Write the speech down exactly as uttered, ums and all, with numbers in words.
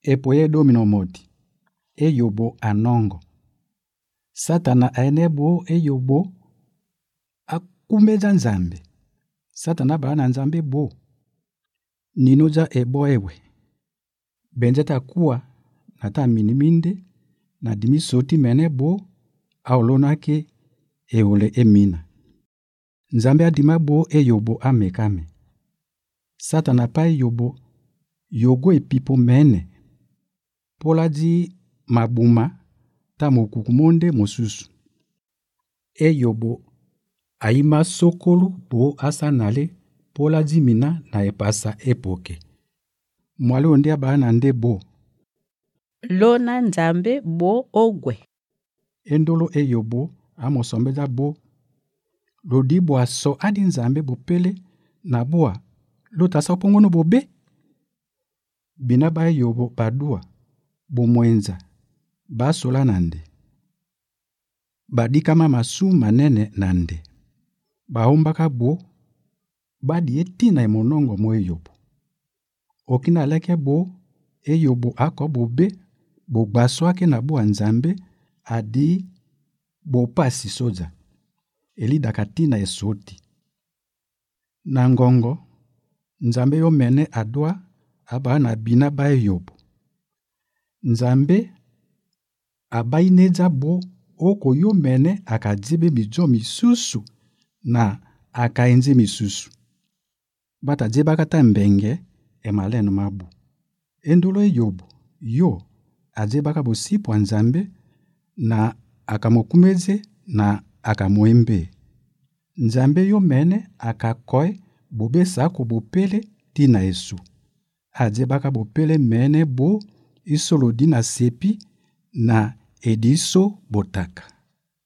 epo ye domino moti eyobo anongo. Satana aene bo eyobo akumeza nzambe. Satana ba na nzambe bo. Ninoja ebo ewe. Benjeta kuwa nata miniminde na dimi soti mene bo aolonake eole emina. Nzambe adima bo eyobo amekame. Satana pa eyobo yogo epipo mene. Pola di mabuma ta mokukumonde mosusu. Eyobo aima sokolu bo asanale pola di mina na epasa epoke. Mwale ondia ba na nde bo. Lona nzambe bo ogwe. Endolo eyobo amosombeza bo. Lodi bo aso adi nzambe bo pele na boa lota sapongono bobe. Bina ba eyobo badua bo mwenza ba sola nande. Badikama masu manene nande. Ba ombaka bo badi etina emonongo mo eyobo. Okina leke bo eyobo ako bobe bo gbaswake na bo nzambe adi bo pasi soja. Eli dakatina esoti. Na ngongo nzambe yo mene adwa aba na bina ba eyobo. Nzambe abaineza bo oko yo mene akadzebe mijo misusu na akaenze misusu. Bata dzeba kata mbenge emaleno mabu. Endolo eyobo yo adzeba kabo sipo nzambe na akamokumeze na akamoembe. Nzambe yo mene akakoe bobe sako bopele tina esu. Adzeba kabo pele mene bo isolo dina sepi na ediso botaka.